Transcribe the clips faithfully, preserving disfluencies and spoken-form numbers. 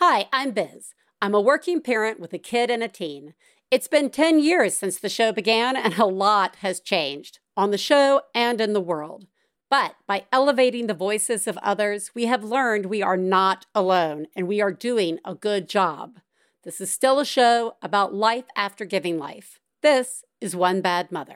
Hi, I'm Biz. I'm a working parent with a kid and a teen. It's been ten years since the show began, and a lot has changed on the show and in the world. But by elevating the voices of others, we have learned we are not alone, and we are doing a good job. This is still a show about life after giving life. This is One Bad Mother.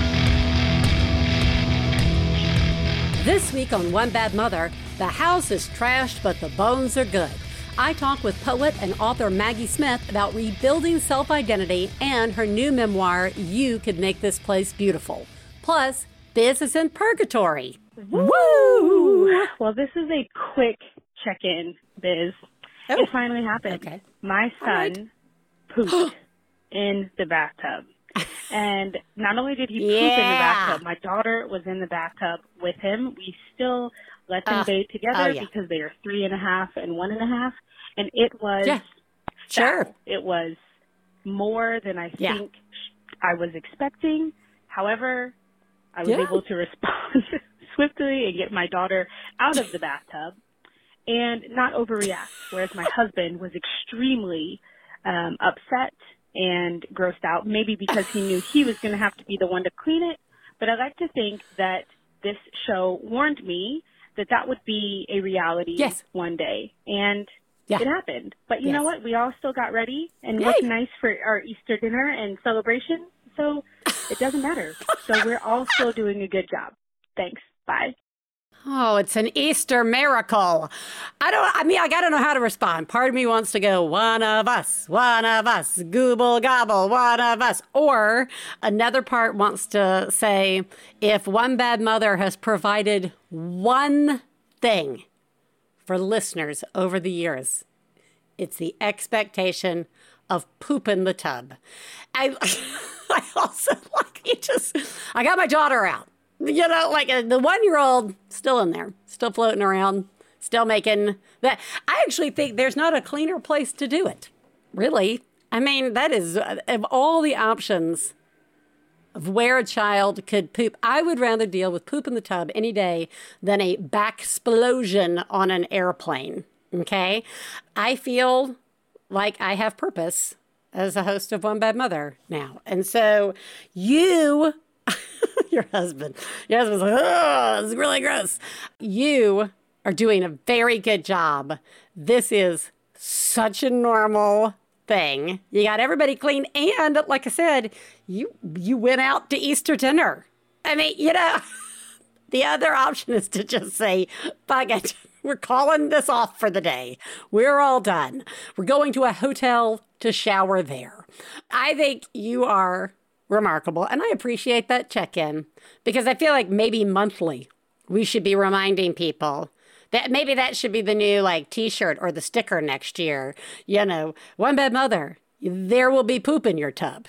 This week on One Bad Mother, the house is trashed, but the bones are good. I talk with poet and author Maggie Smith about rebuilding self-identity and her new memoir, You Could Make This Place Beautiful. Plus, Biz is in purgatory. Woo! Woo! Well, this is a quick check-in, Biz. Oh. It finally happened. Okay. My son right. pooped in the bathtub. And not only did he poop yeah. in the bathtub, my daughter was in the bathtub with him. We still let them uh, bathe together oh, yeah. because they are three and a half and one and a half. And it was, yeah. sure. It was more than I yeah. think I was expecting. However, I was yeah. able to respond swiftly and get my daughter out of the bathtub and not overreact. Whereas my husband was extremely um, upset and grossed out, maybe because he knew he was going to have to be the one to clean it. But I like to think that this show warned me that that would be a reality yes. one day. And yeah. it happened. But you yes. know what? We all still got ready and Yay. looked nice for our Easter dinner and celebration. So it doesn't matter. So we're all still doing a good job. Thanks. Bye. Oh, it's an Easter miracle. I don't, I mean, I got to know how to respond. Part of me wants to go, one of us, one of us, gooble gobble, one of us. Or another part wants to say, if One Bad Mother has provided one thing for listeners over the years, it's the expectation of poop in the tub. I, I also like, you just, I got my daughter out. You know, like a, the one-year-old still in there, still floating around, still making that. I actually think there's not a cleaner place to do it, really. I mean, that is, of all the options of where a child could poop, I would rather deal with poop in the tub any day than a backsplosion on an airplane, okay? I feel like I have purpose as a host of One Bad Mother now. And so you... Your husband. Your husband's like, oh, this is really gross. You are doing a very good job. This is such a normal thing. You got everybody clean. And like I said, you you went out to Easter dinner. I mean, you know, the other option is to just say, fuck it. We're calling this off for the day. We're all done. We're going to a hotel to shower there. I think you are remarkable. And I appreciate that check-in because I feel like maybe monthly we should be reminding people that maybe that should be the new like t-shirt or the sticker next year. You know, One Bad Mother, there will be poop in your tub.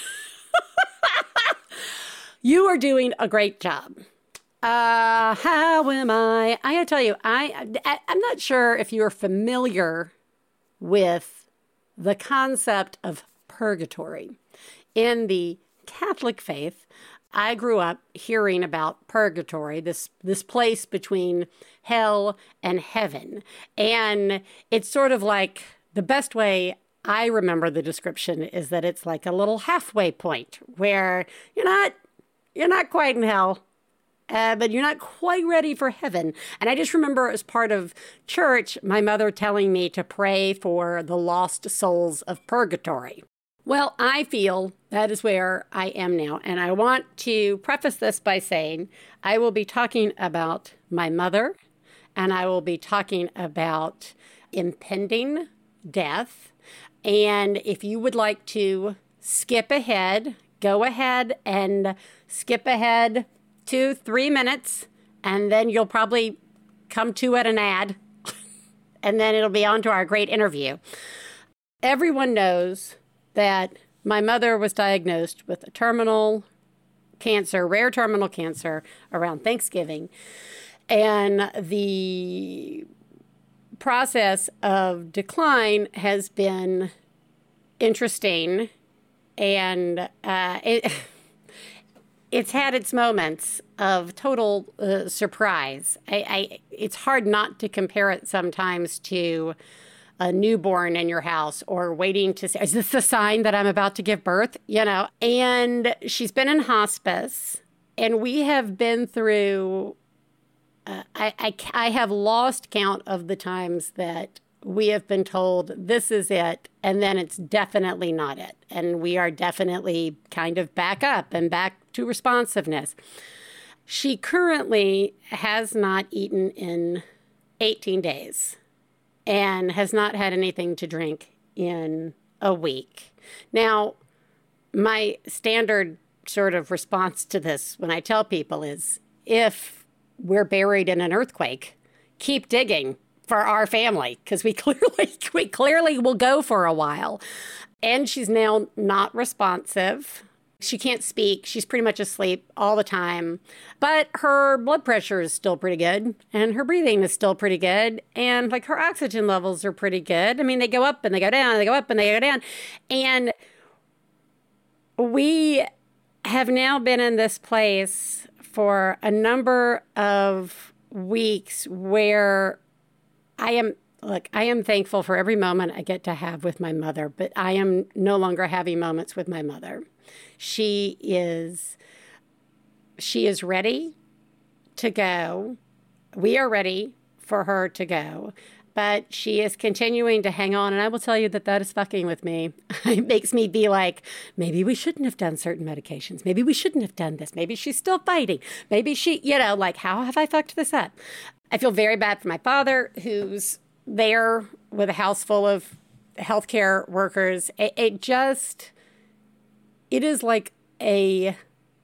You are doing a great job. Uh, how am I? I gotta tell you, I, I I'm not sure if you're familiar with the concept of purgatory. In the Catholic faith, I grew up hearing about purgatory, this this place between hell and heaven. And it's sort of like, the best way I remember the description is that it's like a little halfway point where you're not, you're not quite in hell, uh, but you're not quite ready for heaven. And I just remember as part of church, my mother telling me to pray for the lost souls of purgatory. Well, I feel that is where I am now. And I want to preface this by saying I will be talking about my mother, and I will be talking about impending death. And if you would like to skip ahead, go ahead and skip ahead to three minutes, and then you'll probably come to at an ad, and then it'll be on to our great interview. Everyone knows that my mother was diagnosed with a terminal cancer, rare terminal cancer, around Thanksgiving. And the process of decline has been interesting, and uh, it, it's had its moments of total uh, surprise. I, I, it's hard not to compare it sometimes to a newborn in your house or waiting to see, is this a sign that I'm about to give birth? You know, and she's been in hospice, and we have been through, uh, I, I, I have lost count of the times that we have been told this is it, and then it's definitely not it. And we are definitely kind of back up and back to responsiveness. She currently has not eaten in eighteen days and has not had anything to drink in a week. Now, my standard sort of response to this when I tell people is, if we're buried in an earthquake, keep digging for our family, because we clearly we clearly will go for a while. And she's now not responsive. She can't speak. She's pretty much asleep all the time. But her blood pressure is still pretty good, and her breathing is still pretty good, and like her oxygen levels are pretty good. I mean, they go up and they go down, they go up and they go down. And we have now been in this place for a number of weeks where I am, look, I am thankful for every moment I get to have with my mother, but I am no longer having moments with my mother. She is, she is ready to go. We are ready for her to go, but she is continuing to hang on. And I will tell you that that is fucking with me. It makes me be like, maybe we shouldn't have done certain medications. Maybe we shouldn't have done this. Maybe she's still fighting. Maybe she, you know, like, how have I fucked this up? I feel very bad for my father, who's there with a house full of healthcare workers. It, it just, it is like a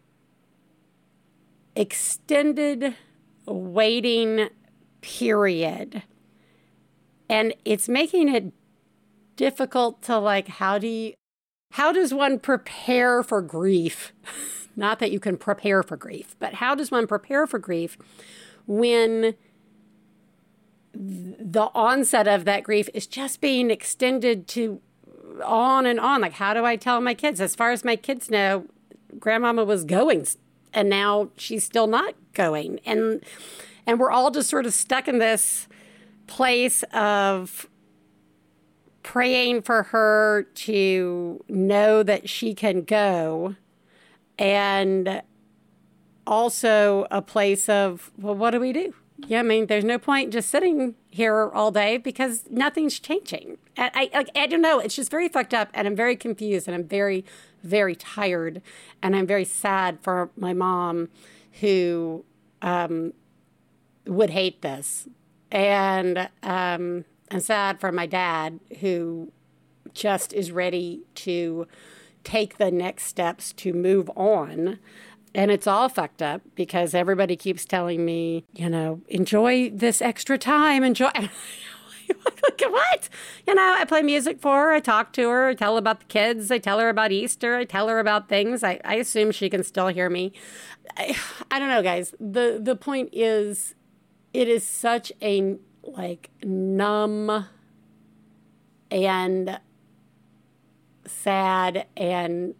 extended waiting period. And it's making it difficult to, like, how do you, how does one prepare for grief? Not that you can prepare for grief, but how does one prepare for grief when the onset of that grief is just being extended to on and on? Like, how do I tell my kids? As far as my kids know, grandmama was going, and now she's still not going. And and we're all just sort of stuck in this place of praying for her to know that she can go, and also a place of, well, what do we do? Yeah, I mean, there's no point just sitting here all day because nothing's changing. I, I, I don't know. It's just very fucked up, and I'm very confused, and I'm very, very tired, and I'm very sad for my mom, who um, would hate this, and um, I'm sad for my dad, who just is ready to take the next steps to move on. And it's all fucked up because everybody keeps telling me, you know, enjoy this extra time, enjoy. What? You know, I play music for her. I talk to her. I tell her about the kids. I tell her about Easter. I tell her about things. I, I assume she can still hear me. I, I don't know, guys. The, the point is, it is such a, like, numb and sad and,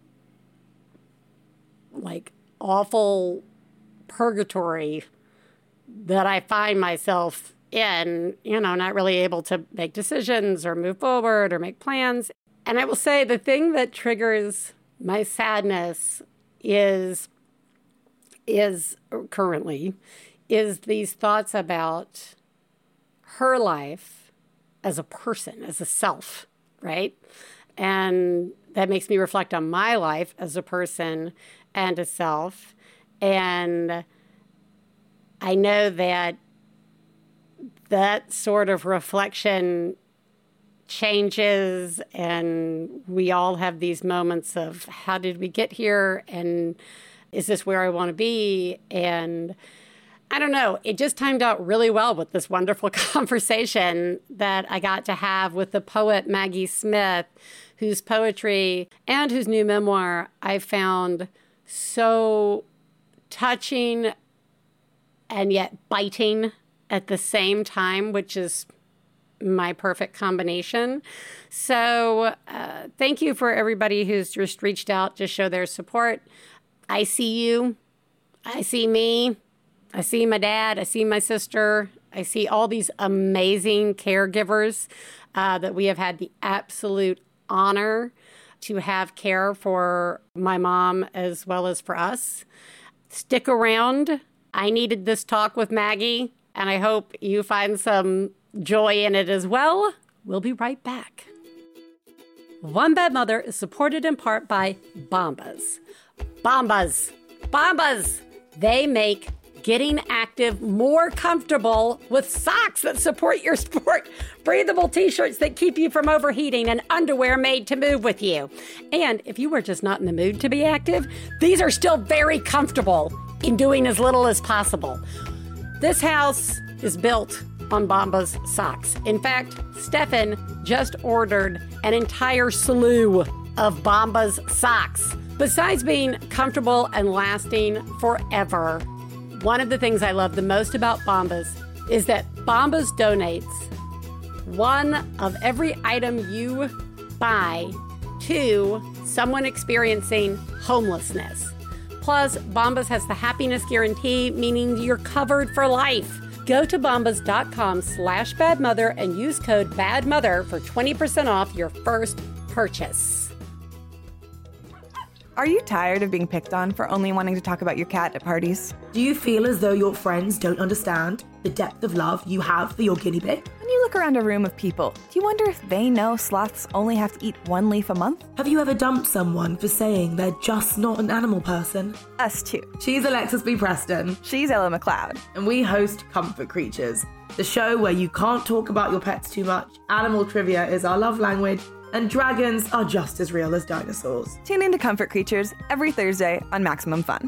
like, awful purgatory that I find myself in, you know, not really able to make decisions or move forward or make plans. And I will say the thing that triggers my sadness is, is currently, is these thoughts about her life as a person, as a self, right? And that makes me reflect on my life as a person and a self. And I know that that sort of reflection changes, and we all have these moments of, how did we get here? And is this where I want to be? And I don't know. It just timed out really well with this wonderful conversation that I got to have with the poet Maggie Smith, whose poetry and whose new memoir I found so touching and yet biting at the same time, which is my perfect combination. So uh, thank you for everybody who's just reached out to show their support. I see you. I see me. I see my dad. I see my sister. I see all these amazing caregivers uh, that we have had the absolute honor to have care for my mom as well as for us. Stick around. I needed this talk with Maggie, and I hope you find some joy in it as well. We'll be right back. One Bad Mother is supported in part by Bombas. Bombas. Bombas. They make getting active more comfortable with socks that support your sport, breathable t-shirts that keep you from overheating, and underwear made to move with you. And if you were just not in the mood to be active, these are still very comfortable in doing as little as possible. This house is built on Bombas socks. In fact, Stefan just ordered an entire slew of Bombas socks. Besides being comfortable and lasting forever, one of the things I love the most about Bombas is that Bombas donates one of every item you buy to someone experiencing homelessness. Plus, Bombas has the happiness guarantee, meaning you're covered for life. Go to bombas.com slash badmother and use code badmother for twenty percent off your first purchase. Are you tired of being picked on for only wanting to talk about your cat at parties? Do you feel as though your friends don't understand the depth of love you have for your guinea pig? When you look around a room of people, do you wonder if they know sloths only have to eat one leaf a month? Have you ever dumped someone for saying they're just not an animal person? Us too. She's Alexis B. Preston. She's Ella McLeod. And we host Comfort Creatures, the show where you can't talk about your pets too much, animal trivia is our love language, and dragons are just as real as dinosaurs. Tune into Comfort Creatures every Thursday on Maximum Fun.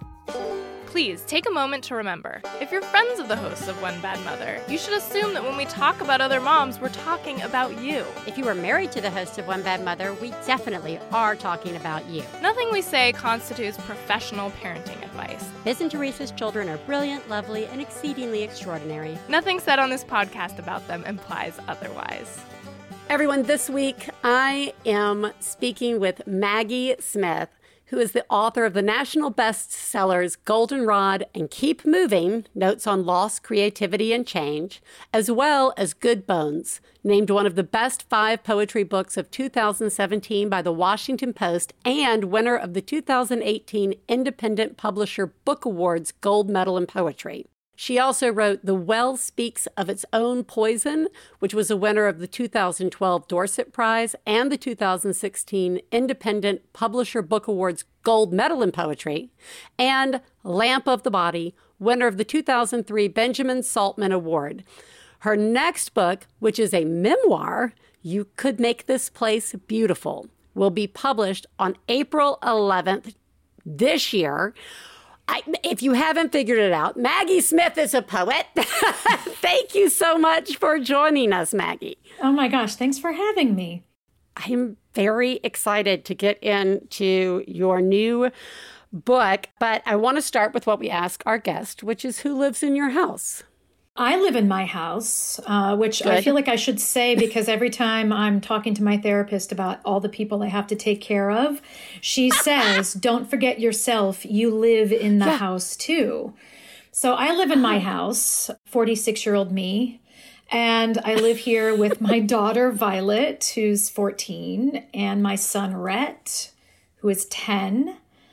Please take a moment to remember, if you're friends of the hosts of One Bad Mother, you should assume that when we talk about other moms, we're talking about you. If you are married to the host of One Bad Mother, we definitely are talking about you. Nothing we say constitutes professional parenting advice. Biz and Teresa's children are brilliant, lovely, and exceedingly extraordinary. Nothing said on this podcast about them implies otherwise. Everyone, this week I am speaking with Maggie Smith, who is the author of the national bestsellers Goldenrod and Keep Moving, Notes on Loss, Creativity, and Change, as well as Good Bones, named one of the best five poetry books of two thousand seventeen by the Washington Post and winner of the two thousand eighteen Independent Publisher Book Awards Gold Medal in Poetry. She also wrote The Well Speaks of Its Own Poison, which was a winner of the two thousand twelve Dorset Prize and the two thousand sixteen Independent Publisher Book Awards Gold Medal in Poetry, and Lamp of the Body, winner of the two thousand three Benjamin Saltman Award. Her next book, which is a memoir, You Could Make This Place Beautiful, will be published on April eleventh this year. I, if you haven't figured it out, Maggie Smith is a poet. Thank you so much for joining us, Maggie. Oh my gosh, thanks for having me. I'm very excited to get into your new book, but I want to start with what we ask our guest, which is who lives in your house? I live in my house, uh, which Good. I feel like I should say because every time I'm talking to my therapist about all the people I have to take care of, she says, don't forget yourself. You live in the yeah. house too. So I live in my house, forty-six-year-old me, and I live here with my daughter, Violet, who's fourteen, and my son, Rhett, who is ten,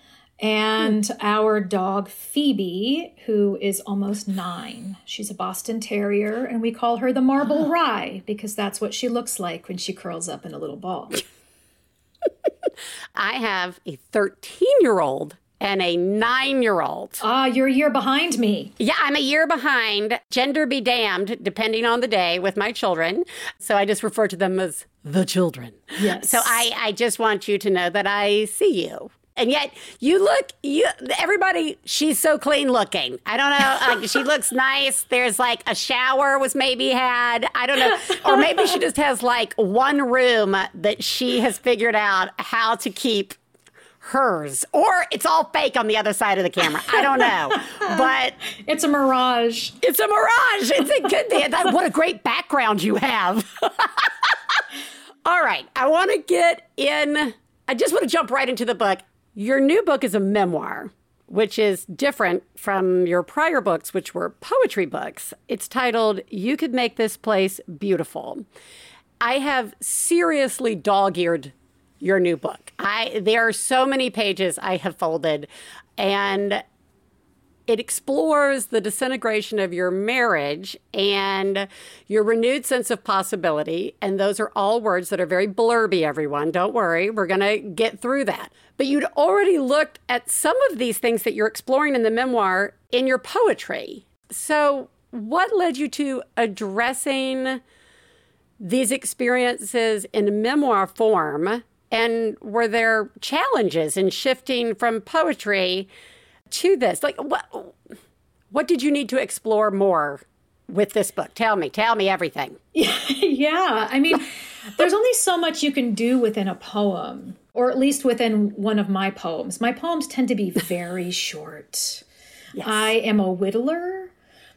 and our dog, Phoebe, who is almost nine. She's a Boston Terrier, and we call her the Marble Rye because that's what she looks like when she curls up in a little ball. I have a thirteen-year-old and a nine-year-old. Ah, you're a year behind me. Yeah, I'm a year behind. Gender be damned, depending on the day with my children. So I just refer to them as the children. Yes. So I, I just want you to know that I see you. And yet you look, you everybody, she's so clean looking. I don't know, like she looks nice. There's like a shower was maybe had. I don't know. Or maybe she just has like one room that she has figured out how to keep hers. Or it's all fake on the other side of the camera. I don't know. But it's a mirage. It's a mirage. It's a good thing. What a great background you have. All right. I want to get in. I just want to jump right into the book. Your new book is a memoir, which is different from your prior books, which were poetry books. It's titled, You Could Make This Place Beautiful. I have seriously dog-eared your new book. I there are so many pages I have folded, and it explores the disintegration of your marriage and your renewed sense of possibility. And those are all words that are very blurby, everyone. Don't worry, we're going to get through that. But you'd already looked at some of these things that you're exploring in the memoir in your poetry. So what led you to addressing these experiences in memoir form? And were there challenges in shifting from poetry to this? Like, what what did you need to explore more with this book? Tell me, tell me everything. Yeah, I mean, there's only so much you can do within a poem, or at least within one of my poems. My poems tend to be very short. Yes. I am a whittler.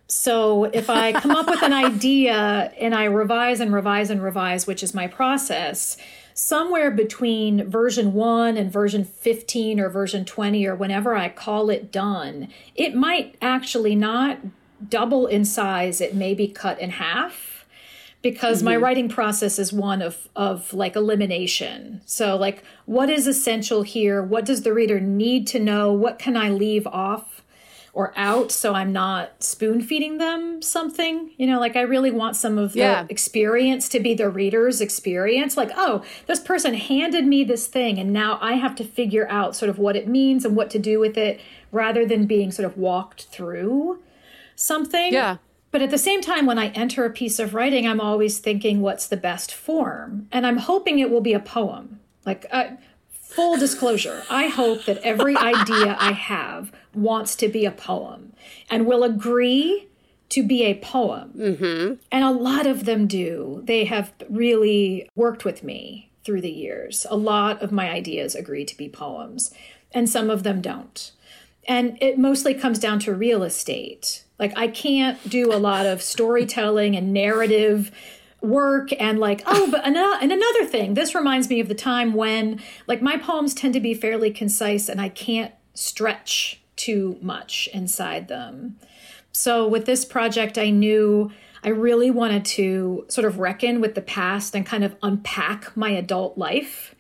So if I come up with an idea and I revise and revise and revise, which is my process, somewhere between version one and version fifteen or version twenty or whenever I call it done, it might actually not double in size. It may be cut in half because mm-hmm. my writing process is one of, of like elimination. So like, what is essential here? What does the reader need to know? What can I leave off or out so I'm not spoon feeding them something? You know, like I really want some of the yeah. experience to be the reader's experience. Like, oh, this person handed me this thing and now I have to figure out sort of what it means and what to do with it rather than being sort of walked through something. Yeah. But at the same time, when I enter a piece of writing, I'm always thinking, what's the best form? And I'm hoping it will be a poem. Like, uh, full disclosure, I hope that every idea I have wants to be a poem and will agree to be a poem. Mm-hmm. And a lot of them do. They have really worked with me through the years. A lot of my ideas agree to be poems, and some of them don't. And it mostly comes down to real estate. Like, I can't do a lot of storytelling and narrative work and like, oh, but another, and another thing, this reminds me of the time when like my poems tend to be fairly concise and I can't stretch too much inside them. So with this project, I knew I really wanted to sort of reckon with the past and kind of unpack my adult life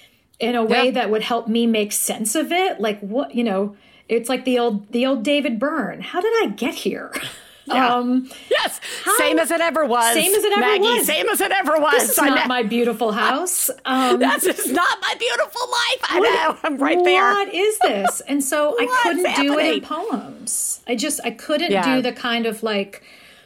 in a way yeah. that would help me make sense of it. Like, what, you know, it's like the old, the old David Byrne. How did I get here? Yeah. Um, yes, how, same as it ever was. Same as it ever Maggie, was. Same as it ever was. This is I not know. my beautiful house. Um, this is not my beautiful life. I what, know. I'm right there. What is this? And so I couldn't happening? do it in poems. I just, I couldn't yeah. do the kind of like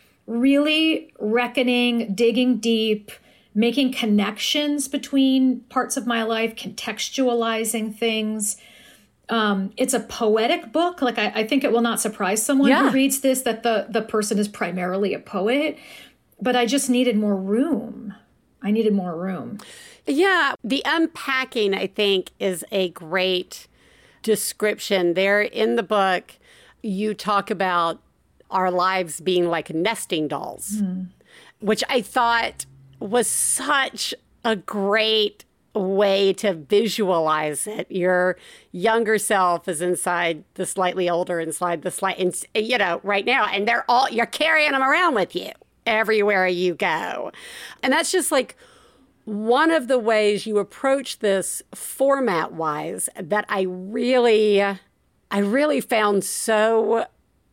really reckoning, digging deep, making connections between parts of my life, contextualizing things. Um, it's a poetic book. Like I, I think it will not surprise someone yeah. who reads this that the, the person is primarily a poet, but I just needed more room. I needed more room. Yeah. The unpacking, I think, is a great description. There in the book, you talk about our lives being like nesting dolls, mm. which I thought was such a great way to visualize it. Your younger self is inside the slightly older, inside the slight, you know, right now, and they're all, you're carrying them around with you everywhere you go. And that's just like one of the ways you approach this format wise that I really, I really found so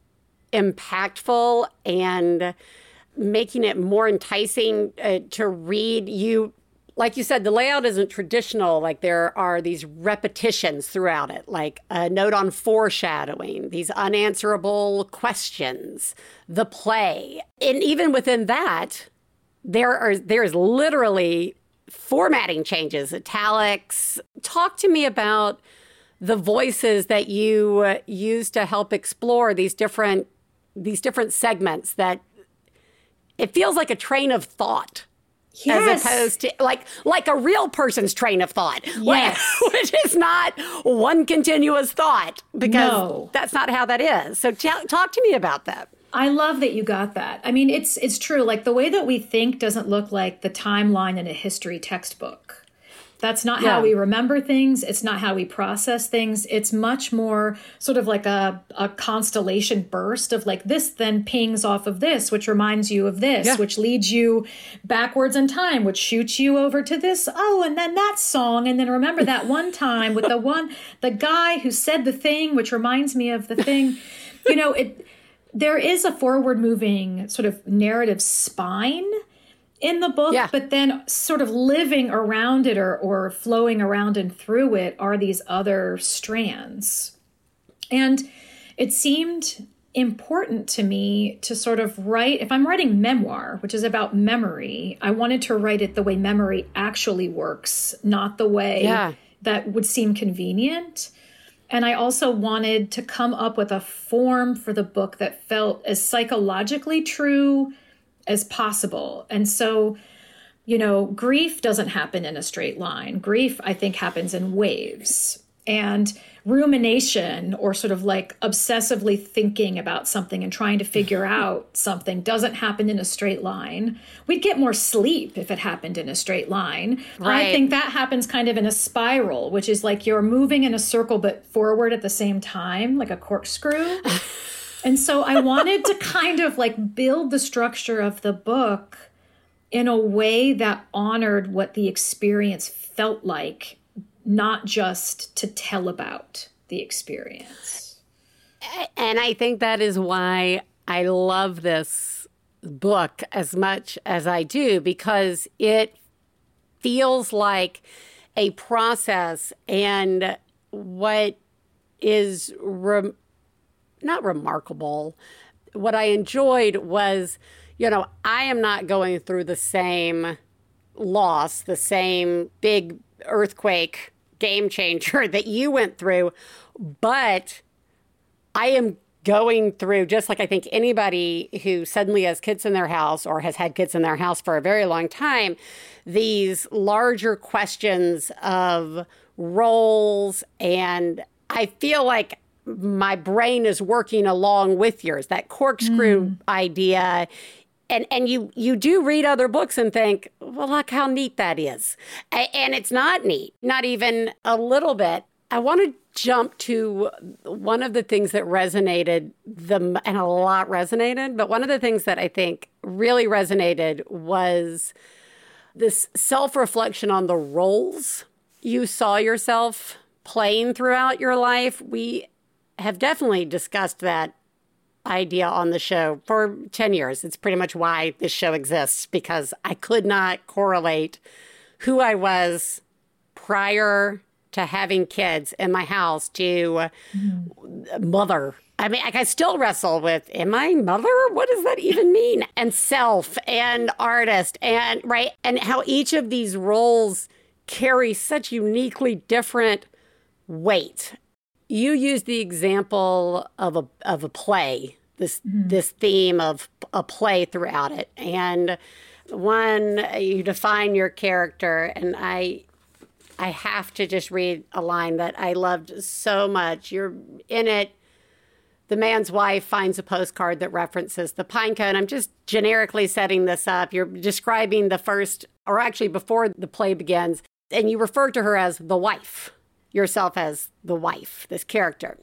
impactful and making it more enticing uh, to read. You Like you said, the layout isn't traditional. Like there are these repetitions throughout it, like a note on foreshadowing, these unanswerable questions, the play. And even within that, there are there's literally formatting changes, italics. Talk to me about the voices that you uh, use to help explore these different these different segments that it feels like a train of thought. Yes. As opposed to like like a real person's train of thought, yes. which is not one continuous thought, because no. that's not how that is. So t- talk to me about that. I love that you got that. I mean, it's it's true. Like the way that we think doesn't look like the timeline in a history textbook. That's not Yeah. how we remember things. It's not how we process things. It's much more sort of like a, a constellation burst of like this then pings off of this, which reminds you of this, Yeah. which leads you backwards in time, which shoots you over to this. Oh, and then that song. And then remember that one time with the one, the guy who said the thing, which reminds me of the thing. You know, it. There is a forward moving sort of narrative spine in the book, Yeah. but then sort of living around it or, or flowing around and through it are these other strands. And it seemed important to me to sort of write, if I'm writing memoir, which is about memory, I wanted to write it the way memory actually works, not the way Yeah. that would seem convenient. And I also wanted to come up with a form for the book that felt as psychologically true as possible. And so, you know, grief doesn't happen in a straight line. Grief, I think, happens in waves. And rumination, or sort of like obsessively thinking about something and trying to figure out something, doesn't happen in a straight line. We'd get more sleep if it happened in a straight line. Right. I think that happens kind of in a spiral, which is like you're moving in a circle but forward at the same time, like a corkscrew. And so I wanted to kind of like build the structure of the book in a way that honored what the experience felt like, not just to tell about the experience. And I think that is why I love this book as much as I do, because it feels like a process. And what is re- not remarkable, what I enjoyed was, you know, I am not going through the same loss, the same big earthquake game changer that you went through, but I am going through, just like I think anybody who suddenly has kids in their house or has had kids in their house for a very long time, these larger questions of roles. And I feel like my brain is working along with yours, that corkscrew mm. idea. And and you you do read other books and think, well, look how neat that is. A- and it's not neat, not even a little bit. I want to jump to one of the things that resonated, the and a lot resonated, but one of the things that I think really resonated was this self-reflection on the roles you saw yourself playing throughout your life. We have definitely discussed that idea on the show for ten years. It's pretty much why this show exists, because I could not correlate who I was prior to having kids in my house to mm. mother. I mean, I still wrestle with, am I mother? What does that even mean? And self and artist and right. And how each of these roles carry such uniquely different weight. You used the example of a of a play, this mm-hmm. this theme of a play throughout it. And one, you define your character, and I I have to just read a line that I loved so much. You're in it. The man's wife finds a postcard that references the pine cone. I'm just generically setting this up. You're describing the first, or actually before the play begins, and you refer to her as the wife. Yourself as the wife, this character.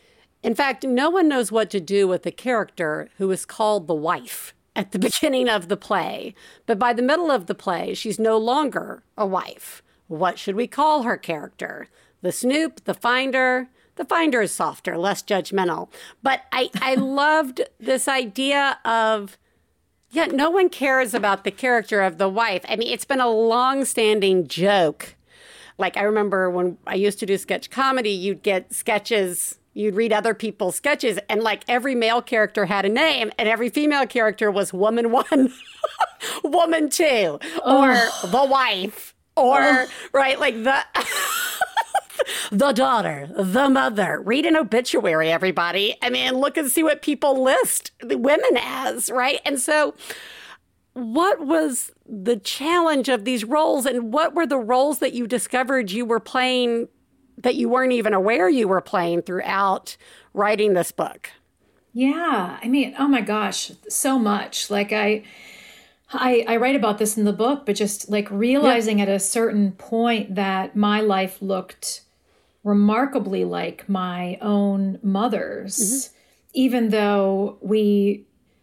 In fact, no one knows what to do with a character who is called the wife at the beginning of the play. But by the middle of the play, she's no longer a wife. What should we call her character? The snoop, the finder? The finder is softer, less judgmental. But I, I loved this idea of, yeah, no one cares about the character of the wife. I mean, it's been a long-standing joke. Like, I remember when I used to do sketch comedy, you'd get sketches, you'd read other people's sketches, and like every male character had a name, and every female character was woman one, woman two, or oh. the wife, or, oh. right, like the... the daughter, the mother. Read an obituary, everybody. I mean, look and see what people list the women as, right? And so what was the challenge of these roles, and what were the roles that you discovered you were playing that you weren't even aware you were playing throughout writing this book? Yeah, I mean, oh my gosh, so much. Like I, I, I write about this in the book, but just like realizing yeah. at a certain point that my life looked remarkably like my own mother's, mm-hmm. even though we,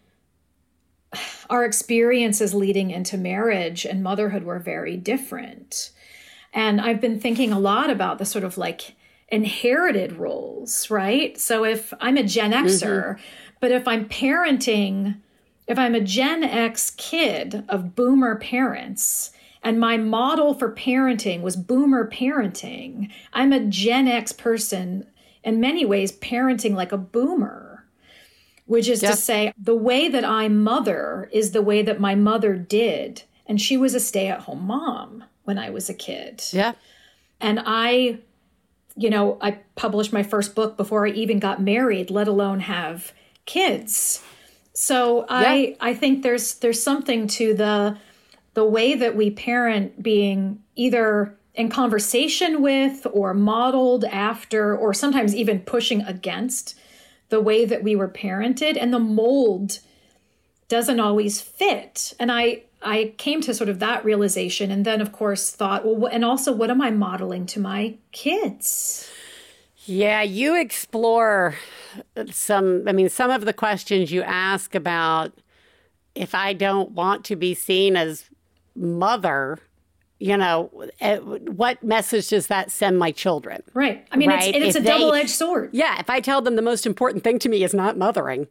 our experiences leading into marriage and motherhood were very different. And I've been thinking a lot about the sort of like inherited roles, right? So if I'm a Gen Xer, mm-hmm. but if I'm parenting, if I'm a Gen X kid of boomer parents, and my model for parenting was boomer parenting, I'm a Gen X person, in many ways, parenting like a boomer, which is yep. to say the way that I mother is the way that my mother did. And she was a stay-at-home mom when I was a kid. Yeah. And I, you know, I published my first book before I even got married, let alone have kids. So I yeah. I think there's there's something to the the way that we parent being either in conversation with or modeled after, or sometimes even pushing against the way that we were parented, and the mold doesn't always fit. And I I came to sort of that realization, and then of course thought, well, and also what am I modeling to my kids? Yeah, you explore some, I mean, some of the questions you ask about if I don't want to be seen as mother, you know, what message does that send my children? Right. I mean, right? it's, and it's if a they, double-edged sword. Yeah. If I tell them the most important thing to me is not mothering,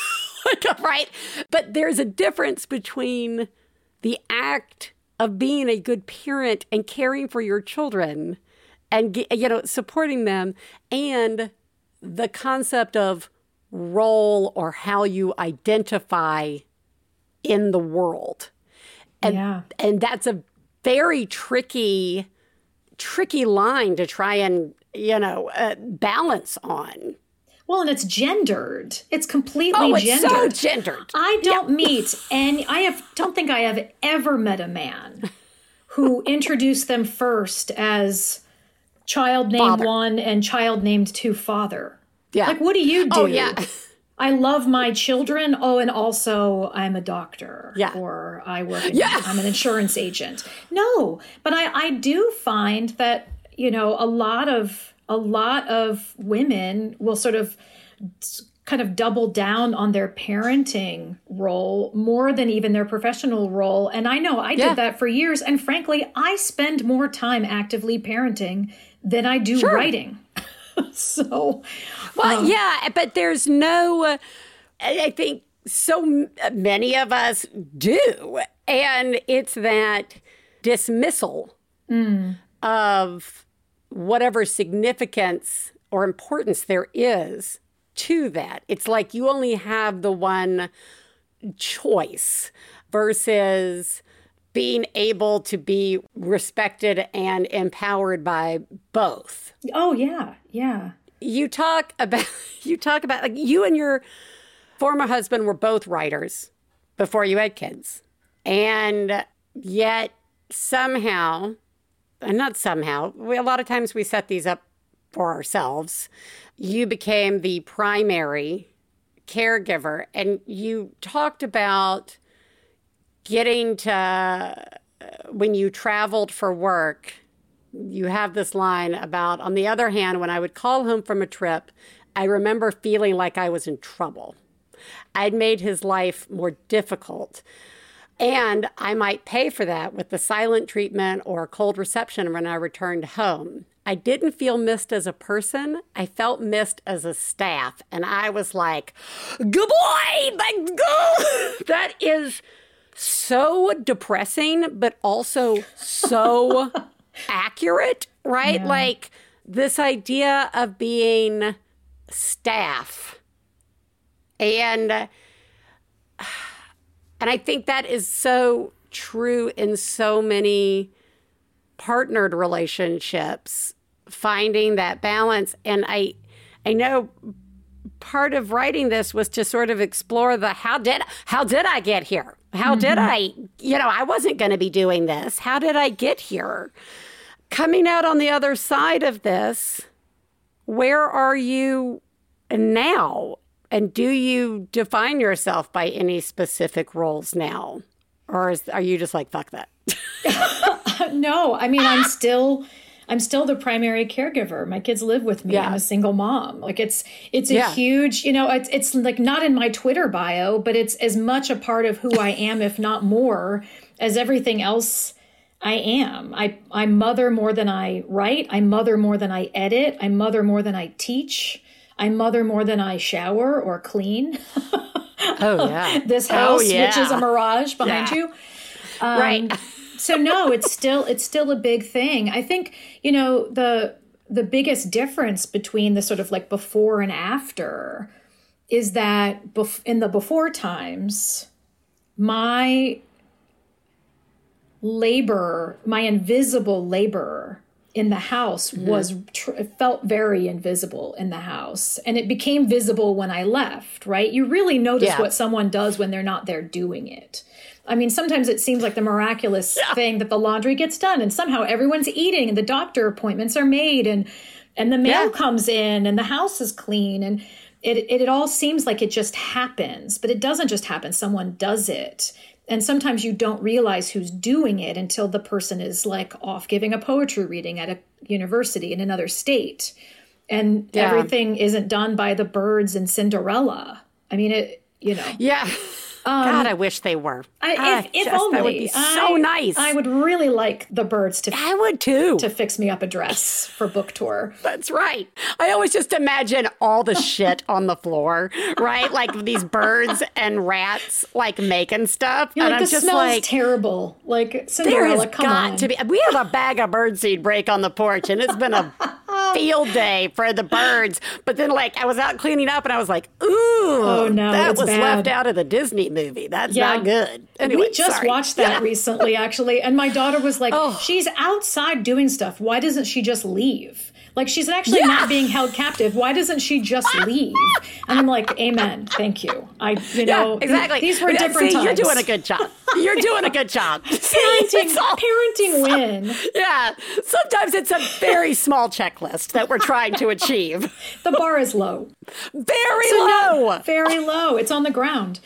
right? But there's a difference between the act of being a good parent and caring for your children and, you know, supporting them, and the concept of role or how you identify in the world. And, yeah. and that's a very tricky, tricky line to try and, you know, uh, balance on. Well, and it's gendered. It's completely oh, it's gendered. so gendered. I don't yeah. meet any, I have, don't think I have ever met a man who introduced them first as child named father. one and child named two father. Yeah. Like, what do you do? Oh, yeah. I love my children. Oh, and also I'm a doctor. Yeah. Or I work, in, yeah. I'm an insurance agent. No, but I, I do find that, you know, a lot of, a lot of women will sort of kind of double down on their parenting role more than even their professional role. And I know I yeah. did that for years. And frankly, I spend more time actively parenting than I do sure. writing. so, well, um, yeah, but there's no, uh, I think so many of us do. And it's that dismissal mm. of whatever significance or importance there is to that. It's like you only have the one choice versus being able to be respected and empowered by both. Oh, yeah. Yeah. You talk about, you talk about, like, you and your former husband were both writers before you had kids. And yet somehow, and not somehow, we, a lot of times we set these up for ourselves. You became the primary caregiver, and you talked about getting to, uh, when you traveled for work, you have this line about, on the other hand, when I would call home from a trip, I remember feeling like I was in trouble. I'd made his life more difficult. And I might pay for that with the silent treatment or cold reception when I returned home. I didn't feel missed as a person. I felt missed as a staff. And I was like, good boy, like, go. That is so depressing, but also so accurate, right? Yeah. Like this idea of being staff. And, and I think that is so true in so many partnered relationships, finding that balance. And I, I know part of writing this was to sort of explore the, how did, how did I get here? How mm-hmm. did I, you know, I wasn't going to be doing this. How did I get here? Coming out on the other side of this, where are you now? And do you define yourself by any specific roles now? Or is, are you just like, fuck that? No, I mean, I'm still... I'm still the primary caregiver. My kids live with me. Yeah. I'm a single mom. Like it's it's a yeah. huge, you know, it's it's like not in my Twitter bio, but it's as much a part of who I am, if not more, as everything else I am. I I mother more than I write. I mother more than I edit. I mother more than I teach. I mother more than I shower or clean. Oh yeah. This house, oh, yeah. which is a mirage behind yeah. you. Um, right. So no, it's still it's still a big thing. I think, you know, the the biggest difference between the sort of like before and after is that bef- in the before times, my labor, my invisible labor in the house mm-hmm. was tr- felt very invisible in the house, and it became visible when I left. Right? You really notice yeah. what someone does when they're not there doing it. I mean, sometimes it seems like the miraculous yeah. thing that the laundry gets done and somehow everyone's eating and the doctor appointments are made and and the mail yeah. comes in and the house is clean. And it, it it all seems like it just happens, but it doesn't just happen. Someone does it. And sometimes you don't realize who's doing it until the person is like off giving a poetry reading at a university in another state. And yeah. everything isn't done by the birds and Cinderella. I mean, it, you know. Yeah. Um, God, I wish they were. I, if, I if just, only. That would be so I, nice. I would really like the birds to. I would too. To fix me up a dress for book tour. That's right. I always just imagine all the shit on the floor, right? Like these birds and rats, like making stuff. You're and like, I'm the just smell's like, terrible. Like Cinderella, there has come got on. to be. We have a bag of birdseed break on the porch, and it's been a field day for the birds. But then, like, I was out cleaning up, and I was like, ooh, oh no, that it's was bad. left out of the Disney movie. That's yeah. not good. Anyway, we just sorry. watched that yeah. recently, actually, and my daughter was like, oh. she's outside doing stuff. Why doesn't she just leave? Like, she's actually yeah. not being held captive. Why doesn't she just leave? And I'm like, amen, thank you. I, you know, yeah, exactly. these were yeah, different see, times. You're doing a good job. You're doing a good job. Parenting, all, parenting win. Yeah, sometimes it's a very small checklist that we're trying to achieve. The bar is low. Very so low. No, very low. It's on the ground.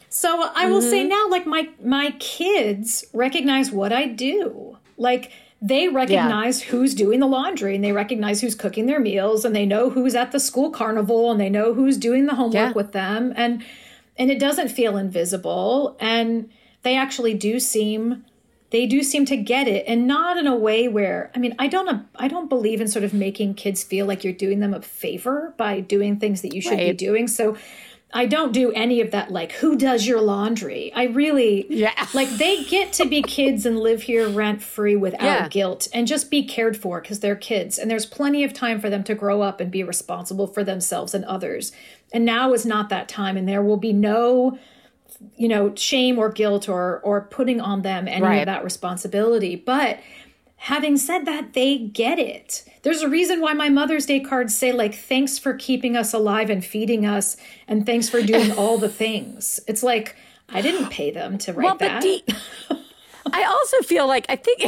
So I will mm-hmm. say now, like, my my kids recognize what I do. Like, they recognize yeah. who's doing the laundry, and they recognize who's cooking their meals, and they know who's at the school carnival, and they know who's doing the homework yeah. with them. And and it doesn't feel invisible. And they actually do seem they do seem to get it, and not in a way where, I mean, I don't I don't believe in sort of making kids feel like you're doing them a favor by doing things that you should right. be doing. So I don't do any of that, like, who does your laundry? I really, yeah. like, they get to be kids and live here rent-free without yeah. guilt and just be cared for because they're kids. And there's plenty of time for them to grow up and be responsible for themselves and others. And now is not that time, and there will be no, you know, shame or guilt or or putting on them any right. of that responsibility. But having said that, they get it. There's a reason why my Mother's Day cards say, like, thanks for keeping us alive and feeding us, and thanks for doing all the things. It's like, I didn't pay them to write well, that. But I also feel like, I think,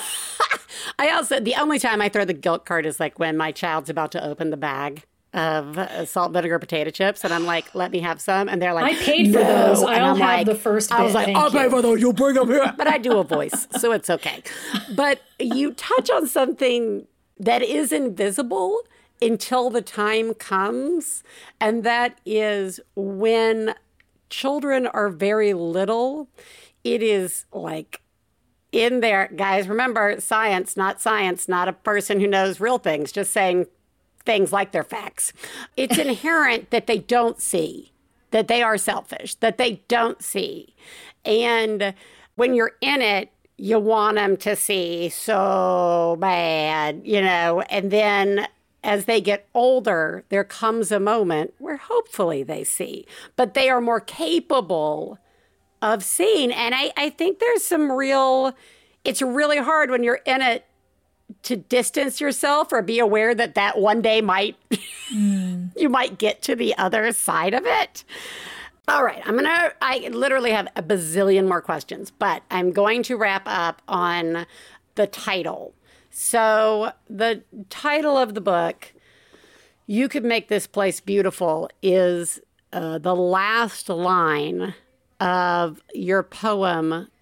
I also, the only time I throw the guilt card is like when my child's about to open the bag of uh, salt, vinegar, potato chips, and I'm like, let me have some, and they're like, I paid for no. those. And I'll I'm have like, the first bit. I was like, Thank I'll you. pay for those, you'll bring them here. But I do a voice, so it's okay. But you touch on something that is invisible until the time comes, and that is when children are very little, it is like, in there, guys, remember, science, not science, not a person who knows real things, just saying things like they're facts. It's inherent that they don't see, that they are selfish, that they don't see. And when you're in it, you want them to see so bad, you know, and then as they get older, there comes a moment where hopefully they see, but they are more capable of seeing. And I, I think there's some real, it's really hard when you're in it to distance yourself or be aware that that one day might, mm. you might get to the other side of it. All right, I'm going to, I literally have a bazillion more questions, but I'm going to wrap up on the title. So the title of the book, You Could Make This Place Beautiful, is uh, the last line of your poem,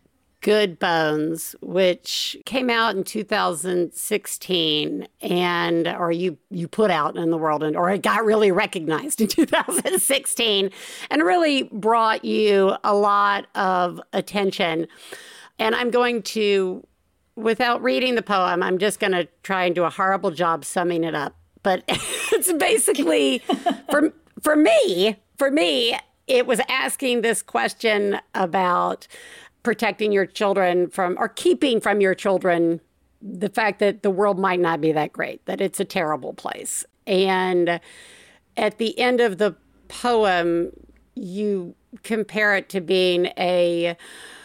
Good Bones, which came out in two thousand sixteen, and or you you put out in the world, and or it got really recognized in two thousand sixteen, and really brought you a lot of attention. And I'm going to, without reading the poem, I'm just going to try and do a horrible job summing it up. But it's basically, for for me, for me, it was asking this question about protecting your children from, or keeping from your children, the fact that the world might not be that great, that it's a terrible place. And at the end of the poem, you compare it to being a,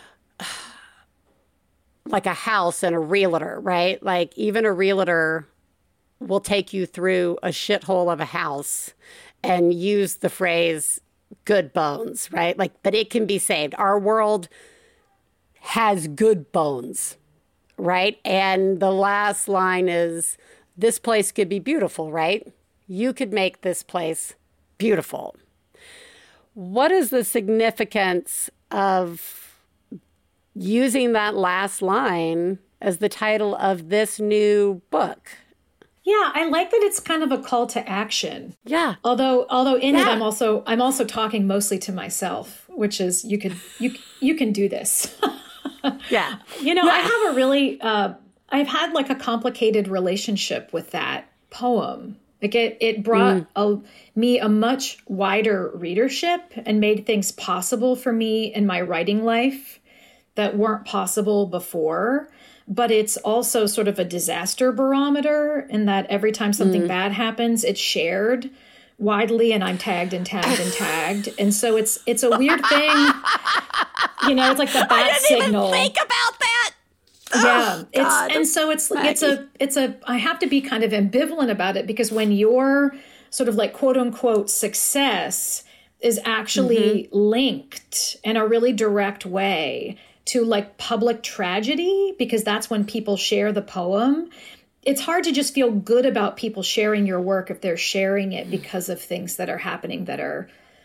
like a house and a realtor, right? Like even a realtor will take you through a shithole of a house and use the phrase good bones, right? Like, but it can be saved. Our world has good bones, right? And the last line is, this place could be beautiful, right? You could make this place beautiful. What is the significance of using that last line as the title of this new book? Yeah, I like that it's kind of a call to action. Yeah. Although, although in yeah. it, I'm also I'm also talking mostly to myself, which is you could you you can do this. yeah. You know, yeah. I have a really uh, I've had like a complicated relationship with that poem. Like it it brought mm. a, me a much wider readership and made things possible for me in my writing life that weren't possible before. But it's also sort of a disaster barometer in that every time something mm. bad happens, it's shared widely and I'm tagged and tagged and tagged. And so it's it's a weird thing. You know, it's like the bat I didn't signal. Even think about that. Yeah. Oh, it's and so it's Maggie. it's a it's a I have to be kind of ambivalent about it because when your sort of like quote unquote success is actually mm-hmm. linked in a really direct way to like public tragedy, because that's when people share the poem. It's hard to just feel good about people sharing your work if they're sharing it because of things that are happening that are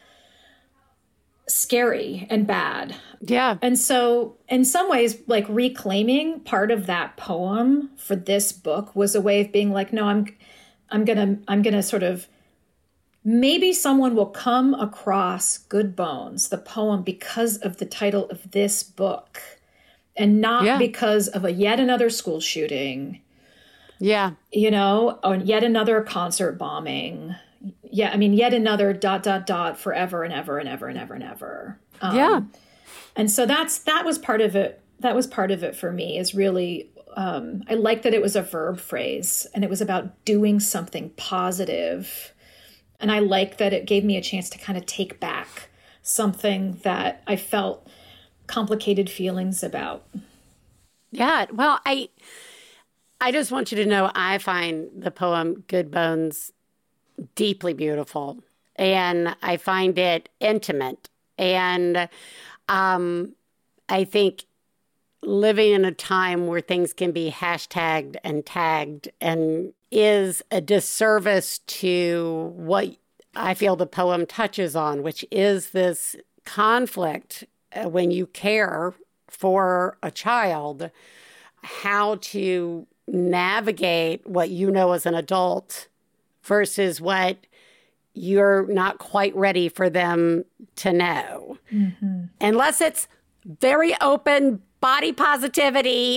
scary and bad. Yeah. And so in some ways, like reclaiming part of that poem for this book was a way of being like, no, I'm, I'm gonna, I'm gonna sort of, maybe someone will come across Good Bones, the poem, because of the title of this book and not yeah. because of a yet another school shooting. Yeah. You know, or yet another concert bombing. Yeah. I mean, yet another dot, dot, dot forever and ever and ever and ever and ever. Um, yeah. And so that's, that was part of it. That was part of it for me is really, um, I like that it was a verb phrase and it was about doing something positive. And I like that it gave me a chance to kind of take back something that I felt complicated feelings about. Yeah. Well, I I just want you to know I find the poem Good Bones deeply beautiful. And I find it intimate. And um, I think living in a time where things can be hashtagged and tagged and is a disservice to what I feel the poem touches on, which is this conflict uh, when you care for a child, how to navigate what you know as an adult versus what you're not quite ready for them to know. Mm-hmm. Unless it's very open body positivity,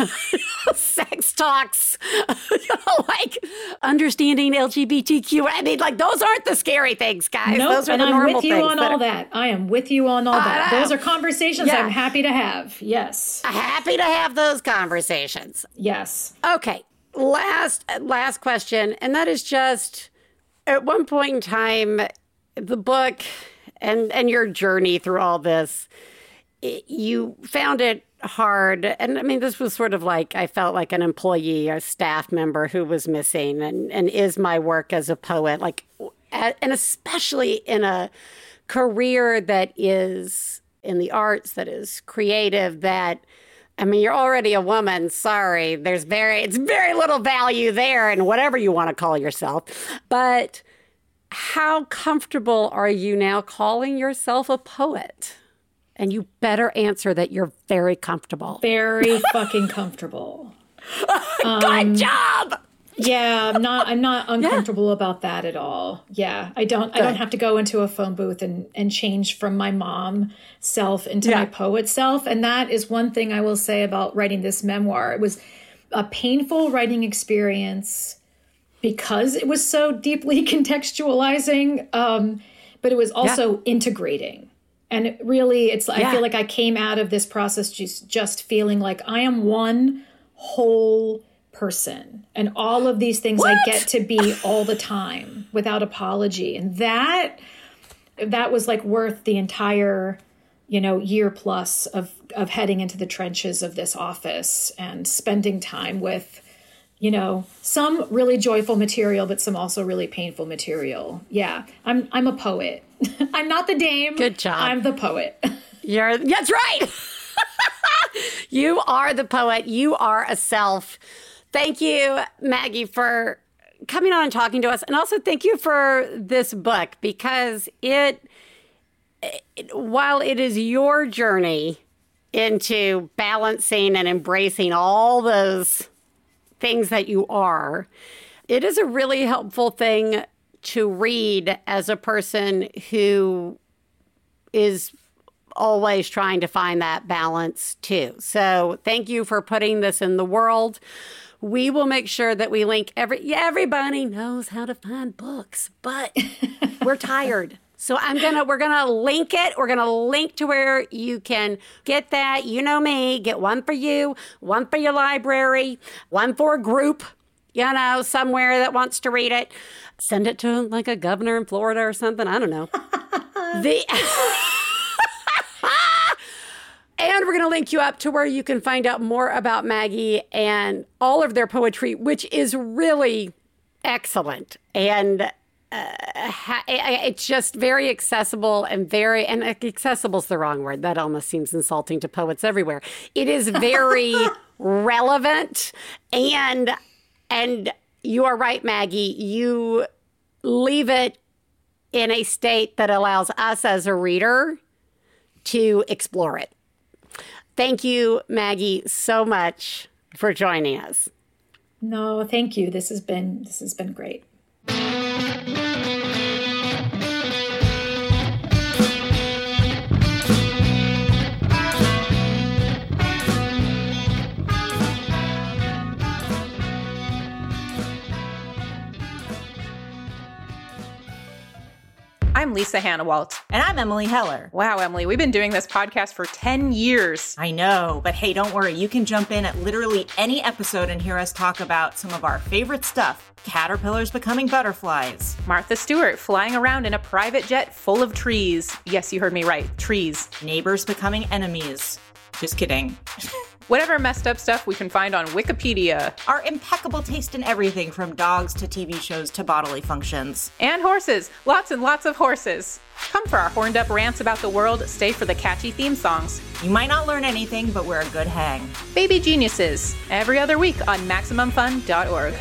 sex talks, like understanding L G B T Q. I mean, like those aren't the scary things, guys. Nope, those are and the I'm normal with you things on all that. I am with you on all that. Those are conversations yeah. I'm happy to have. Yes. Happy to have those conversations. Yes. Okay. Last, last question. And that is just at one point in time, the book and, and your journey through all this, it, you found it hard. And I mean, this was sort of like, I felt like an employee or staff member who was missing and, and is my work as a poet, like, and especially in a career that is in the arts, that is creative, that, I mean, you're already a woman. Sorry. There's very, it's very little value there in whatever you want to call yourself. But how comfortable are you now calling yourself a poet? And you better answer that you're very comfortable. Very fucking comfortable. Good um, job! Yeah, I'm not I'm not uncomfortable yeah. about that at all. Yeah, I don't Good. I don't have to go into a phone booth and, and change from my mom self into yeah. my poet self. And that is one thing I will say about writing this memoir. It was a painful writing experience because it was so deeply contextualizing, um, but it was also yeah. integrating. And it really, it's yeah. I feel like I came out of this process just, just feeling like I am one whole person, and all of these things what? I get to be all the time without apology. And that that was like worth the entire, you know, year plus of of heading into the trenches of this office and spending time with, you know, some really joyful material, but some also really painful material. Yeah, I'm I'm a poet. I'm not the dame. Good job. I'm the poet. You're that's right. You are the poet. You are a self. Thank you, Maggie, for coming on and talking to us. And also thank you for this book, because it, it while it is your journey into balancing and embracing all those things that you are, it is a really helpful thing to read as a person who is always trying to find that balance too. So thank you for putting this in the world. We will make sure that we link every, yeah, everybody knows how to find books, but we're tired. So I'm going to, we're going to link it. We're going to link to where you can get that. You know me, get one for you, one for your library, one for a group, you know, somewhere that wants to read it. Send it to like a governor in Florida or something. I don't know. the And we're going to link you up to where you can find out more about Maggie and all of their poetry, which is really excellent. And uh, it's just very accessible and very, and accessible is the wrong word. That almost seems insulting to poets everywhere. It is very relevant. And, and you are right, Maggie. You leave it in a state that allows us as a reader to explore it. Thank you, Maggie, so much for joining us. No, thank you. This has been this has been great. I'm Lisa Hannawalt. And I'm Emily Heller. Wow, Emily, we've been doing this podcast for ten years. I know, but hey, don't worry. You can jump in at literally any episode and hear us talk about some of our favorite stuff. Caterpillars becoming butterflies. Martha Stewart flying around in a private jet full of trees. Yes, you heard me right. Trees. Neighbors becoming enemies. Just kidding. Whatever messed up stuff we can find on Wikipedia. Our impeccable taste in everything from dogs to T V shows to bodily functions. And horses. Lots and lots of horses. Come for our horned up rants about the world. Stay for the catchy theme songs. You might not learn anything, but we're a good hang. Baby Geniuses. Every other week on Maximum Fun dot org.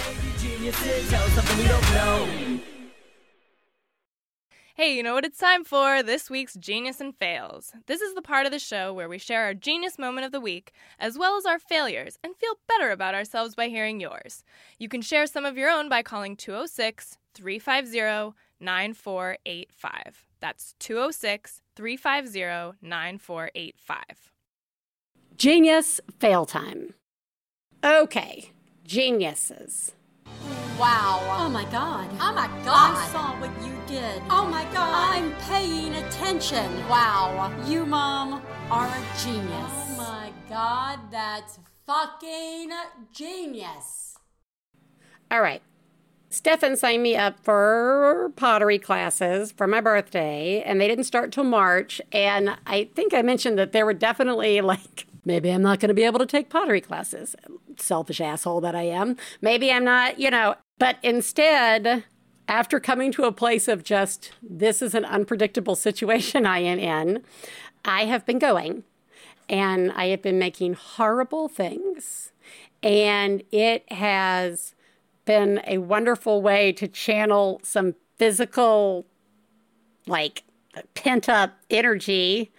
Hey, you know what it's time for? This week's Genius and Fails. This is the part of the show where we share our genius moment of the week, as well as our failures, and feel better about ourselves by hearing yours. You can share some of your own by calling two oh six, three five zero, nine four eight five. That's two oh six, three five zero, nine four eight five. Genius fail time. Okay, geniuses. Wow. Oh my God. Oh my God. I saw what you did. Oh my God. I'm paying attention. Wow. You, Mom, are a genius. Oh my God. That's fucking genius. All right. Stefan signed me up for pottery classes for my birthday, and they didn't start till March. And I think I mentioned that there were definitely like, maybe I'm not going to be able to take pottery classes. Selfish asshole that I am. Maybe I'm not, you know. But instead, after coming to a place of just, this is an unpredictable situation I am in, I have been going. And I have been making horrible things. And it has been a wonderful way to channel some physical, like, pent-up energy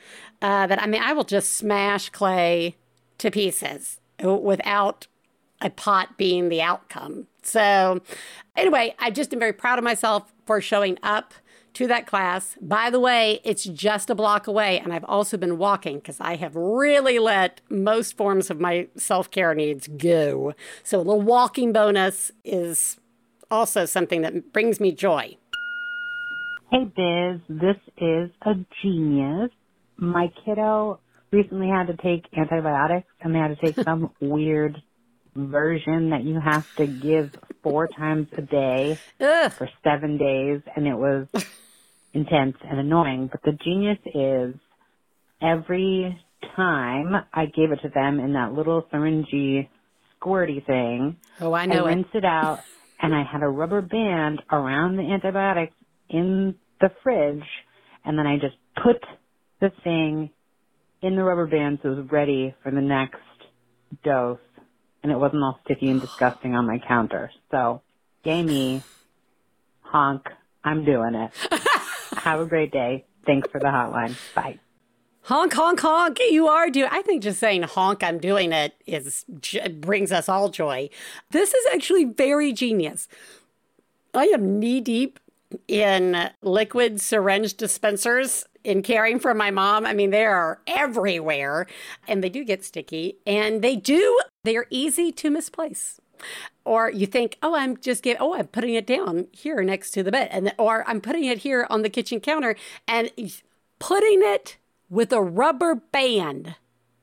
uh, that, I mean, I will just smash clay to pieces without a pot being the outcome. So anyway, I just am very proud of myself for showing up to that class. By the way, it's just a block away, and I've also been walking because I have really let most forms of my self-care needs go. So a little walking bonus is also something that brings me joy. Hey, Biz, this is a genius. My kiddo recently had to take antibiotics, and they had to take some weird version that you have to give four times a day Ugh. for seven days, and it was intense and annoying. But the genius is every time I gave it to them in that little syringy squirty thing, oh, I know I it. rinsed it out, and I had a rubber band around the antibiotics in the fridge, and then I just put the thing in the rubber band so it was ready for the next dose, and it wasn't all sticky and disgusting on my counter. So, yay me, honk, I'm doing it. Have a great day. Thanks for the hotline. Bye. Honk, honk, honk. You are doing. I think just saying honk, I'm doing it is brings us all joy. This is actually very genius. I am knee deep in liquid syringe dispensers in caring for my mom. I mean, they are everywhere, and they do get sticky, and they do. They are easy to misplace. Or you think, oh, I'm just getting, oh, I'm putting it down here next to the bed. And or I'm putting it here on the kitchen counter, and putting it with a rubber band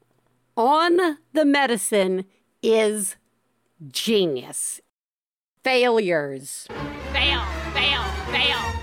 on the medicine is genius. Failures. Fail, fail, fail,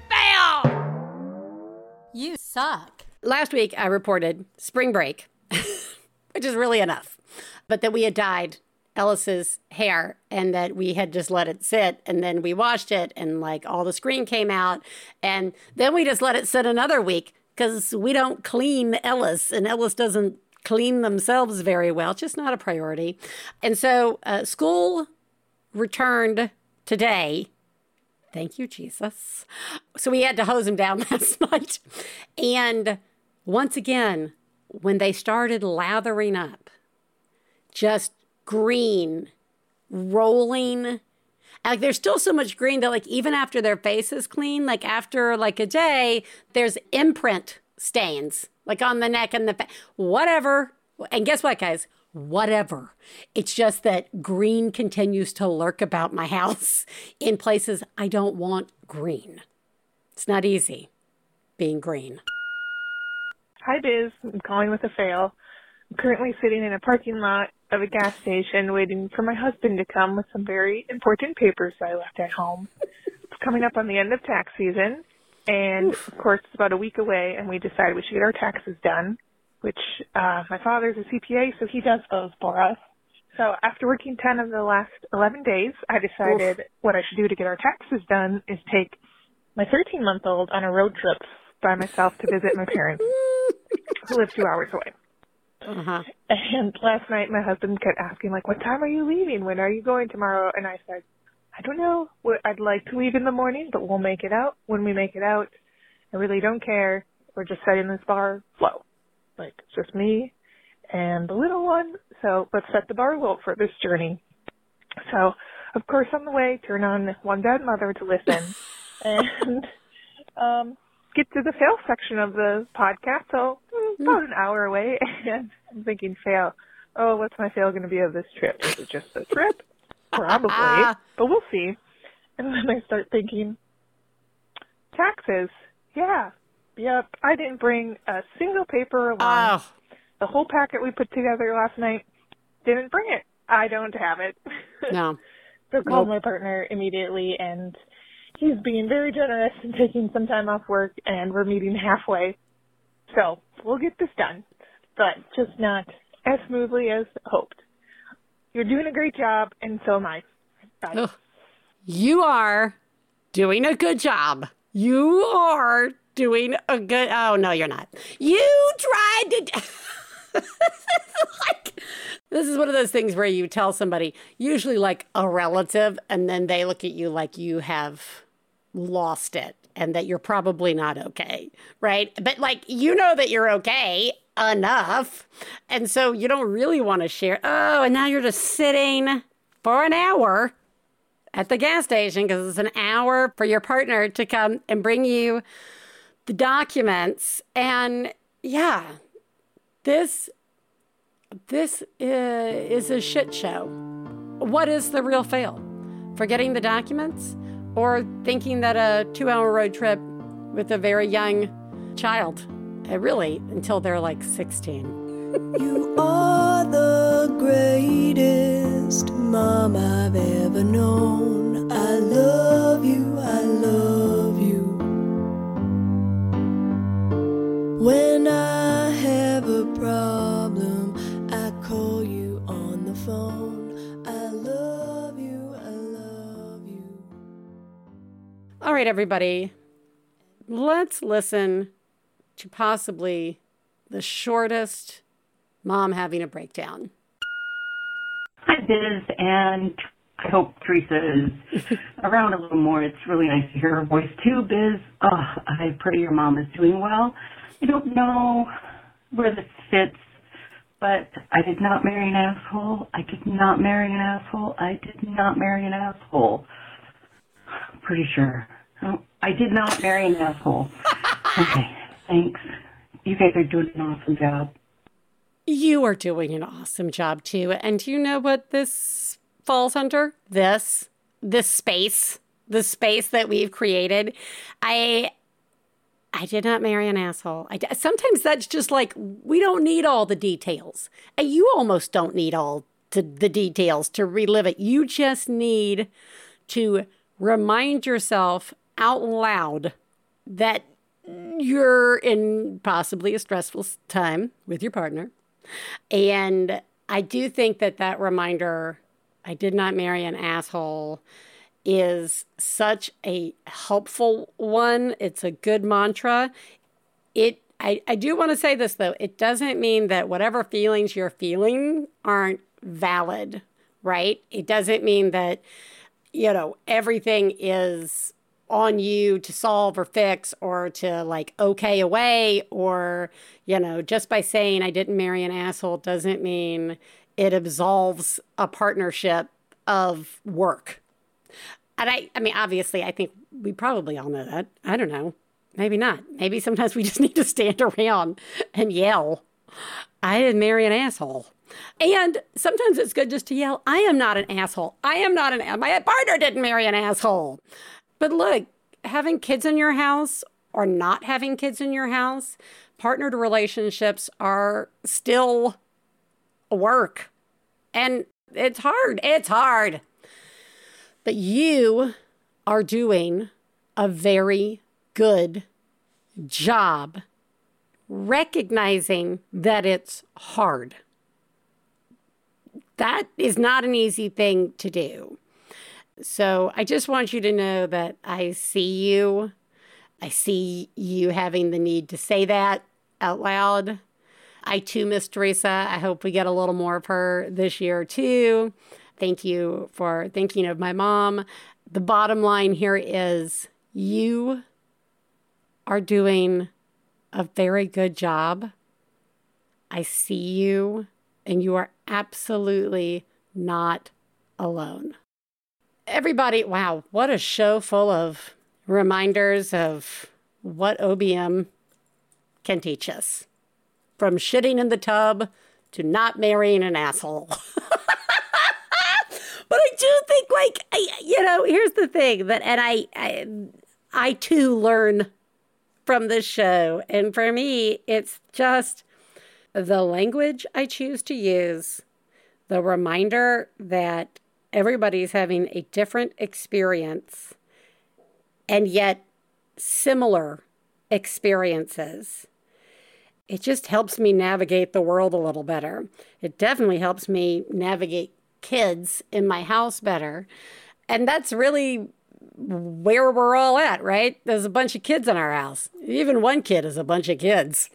fail! You suck. Last week, I reported spring break, which is really enough, but that we had dyed Ellis's hair and that we had just let it sit, and then we washed it and like all the screen came out, and then we just let it sit another week because we don't clean Ellis, and Ellis doesn't clean themselves very well. It's just not a priority. And so uh, school returned today. Thank you, Jesus. So we had to hose him down last night. And once again, when they started lathering up, just green, rolling. Like there's still so much green that like even after their face is clean, like after like a day, there's imprint stains like on the neck and the fa- whatever. And guess what, guys? Whatever. It's just that green continues to lurk about my house in places I don't want green. It's not easy being green. Hi, Biz. I'm calling with a fail. I'm currently sitting in a parking lot of a gas station waiting for my husband to come with some very important papers I left at home. It's coming up on the end of tax season, and Oof. Of course it's about a week away, and we decided we should get our taxes done, which uh, my father's a C P A, so he does those for us. So after working ten of the last eleven days, I decided Oof. what I should do to get our taxes done is take my thirteen-month-old on a road trip by myself to visit my parents who live two hours away. Uh-huh. And last night, my husband kept asking, like, what time are you leaving? When are you going tomorrow? And I said, I don't know. I'd like to leave in the morning, but we'll make it out. When we make it out, I really don't care. We're just setting this bar low. Like, it's just me and the little one. So let's set the bar low for this journey. So, of course, on the way, turn on One Bad Mother to listen. and um get to the fail section of the podcast, so about an hour away, and I'm thinking, fail. Oh, what's my fail going to be of this trip? Is it just a trip? Probably, but we'll see. And then I start thinking, taxes. Yeah, yep. I didn't bring a single paper along. Oh. The whole packet we put together last night, didn't bring it. I don't have it. No. So called nope. my partner immediately, and he's being very generous and taking some time off work, and we're meeting halfway. So we'll get this done, but just not as smoothly as hoped. You're doing a great job, and so am I. Bye. Oh, you are doing a good job. You are doing a good... Oh, no, you're not. You tried to... like, this is one of those things where you tell somebody, usually like a relative, and then they look at you like you have lost it and that you're probably not okay, right? But like, you know that you're okay enough. And so you don't really want to share. Oh, and now you're just sitting for an hour at the gas station because it's an hour for your partner to come and bring you the documents. And yeah, this, this is a shit show. What is the real fail? Forgetting the documents or thinking that a two hour road trip with a very young child, uh, really, until they're like sixteen. You are the greatest mom I've ever known. I love you, I love you. When I have a problem, I call you on the phone. I love you, I love you. All right, everybody, let's listen to possibly the shortest mom having a breakdown. Hi, Biz, and I hope Teresa is around a little more. It's really nice to hear her voice, too, Biz. Oh, I pray your mom is doing well. I don't know where this fits, but I did not marry an asshole. I did not marry an asshole. I did not marry an asshole. I'm pretty sure. Oh, I did not marry an asshole. Okay, thanks. You guys are doing an awesome job. You are doing an awesome job, too. And do you know what this falls under? This, this space, the space that we've created. I, I did not marry an asshole. I, sometimes that's just like, we don't need all the details. And you almost don't need all to, the details to relive it. You just need to remind yourself out loud that you're in possibly a stressful time with your partner. And I do think that that reminder, I did not marry an asshole, is such a helpful one. It's a good mantra. It, I, I do want to say this, though. It doesn't mean that whatever feelings you're feeling aren't valid, right? It doesn't mean that, you know, everything is on you to solve or fix or to like okay away, or, you know, just by saying I didn't marry an asshole doesn't mean it absolves a partnership of work. And I, I mean, obviously, I think we probably all know that. I don't know. Maybe not. Maybe sometimes we just need to stand around and yell, I didn't marry an asshole. And sometimes it's good just to yell, I am not an asshole. I am not an, my partner didn't marry an asshole. But look, having kids in your house or not having kids in your house, partnered relationships are still work. And it's hard. It's hard. But you are doing a very good job recognizing that it's hard. That is not an easy thing to do. So I just want you to know that I see you. I see you having the need to say that out loud. I too miss Teresa. I hope we get a little more of her this year too. Thank you for thinking of my mom. The bottom line here is you are doing a very good job. I see you, and you are absolutely not alone. Everybody, wow, what a show full of reminders of what O B M can teach us. From shitting in the tub to not marrying an asshole. But I do think, like, I, you know, here's the thing that, and I, I, I too learn from this show. And for me, it's just the language I choose to use, the reminder that everybody's having a different experience and yet similar experiences. It just helps me navigate the world a little better. It definitely helps me navigate kids in my house better. And that's really where we're all at, right? There's a bunch of kids in our house. Even one kid is a bunch of kids.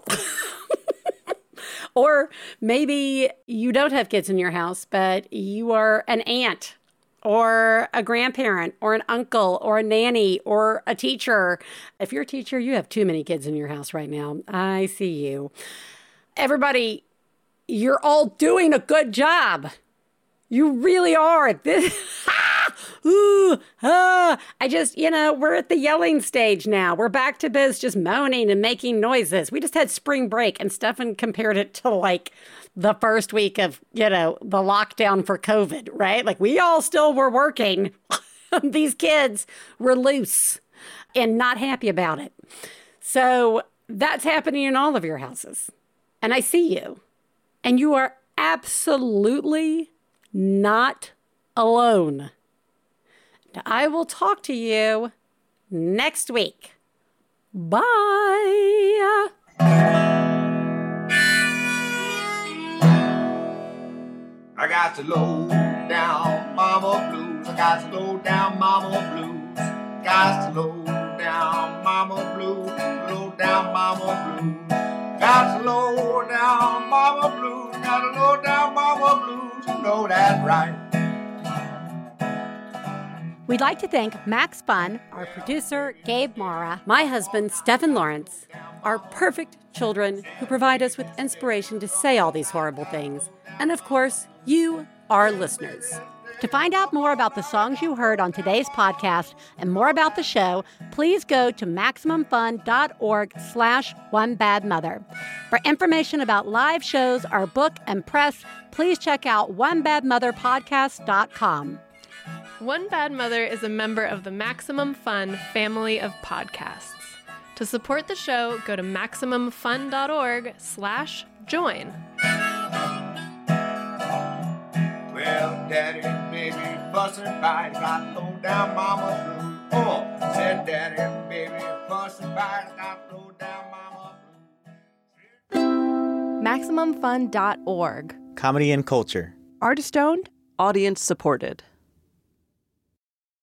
Or maybe you don't have kids in your house, but you are an aunt or a grandparent or an uncle or a nanny or a teacher. If you're a teacher, you have too many kids in your house right now. I see you. Everybody, you're all doing a good job. You really are. This, ah, ooh, ah. I just, you know, we're at the yelling stage now. We're back to Biz just moaning and making noises. We just had spring break, and Stefan compared it to like the first week of, you know, the lockdown for COVID, right? Like we all still were working. These kids were loose and not happy about it. So that's happening in all of your houses. And I see you. And you are absolutely not alone. Now, I will talk to you next week. Bye. I got to low down mama blues. I got to low down mama blues. Got to low down mama blues. Low down mama blues. Got to low down mama blues. Got to low down mama blues. You know that right. We'd like to thank Max Fun, our producer, Gabe Mara, my husband, Stefan Lawrence, our perfect children who provide us with inspiration to say all these horrible things, and of course, you, our listeners. To find out more about the songs you heard on today's podcast and more about the show, please go to MaximumFun.org slash One Bad Mother. For information about live shows, our book, and press, please check out one bad mother podcast dot com. One Bad Mother is a member of the Maximum Fun family of podcasts. To support the show, go to MaximumFun.org slash join. Well, Daddy and baby fussing fight, got low down mama blue. Oh, said Daddy and baby fussing fight, got low down mama blue. Maximum Fun dot org. Comedy and culture. Artist owned. Audience supported.